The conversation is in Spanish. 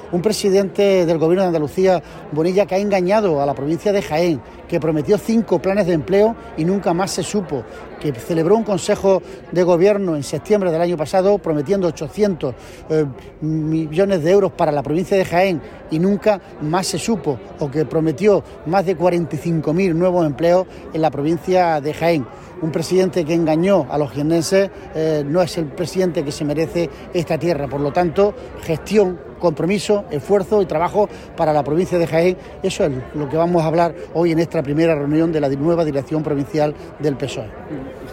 Un presidente del Gobierno de Andalucía, Bonilla, que ha engañado a la provincia de Jaén, que prometió 5 planes de empleo y nunca más se supo, que celebró un Consejo de Gobierno en septiembre del año pasado prometiendo 800 millones de euros para la provincia de Jaén y nunca más se supo, o que prometió más de 45.000 nuevos empleos en la provincia de Jaén. Un presidente que engañó a los jiennenses no es el presidente que se merece esta tierra. Por lo tanto, gestión, compromiso, esfuerzo y trabajo para la provincia de Jaén. Eso es lo que vamos a hablar hoy en esta primera reunión de la nueva dirección provincial del PSOE.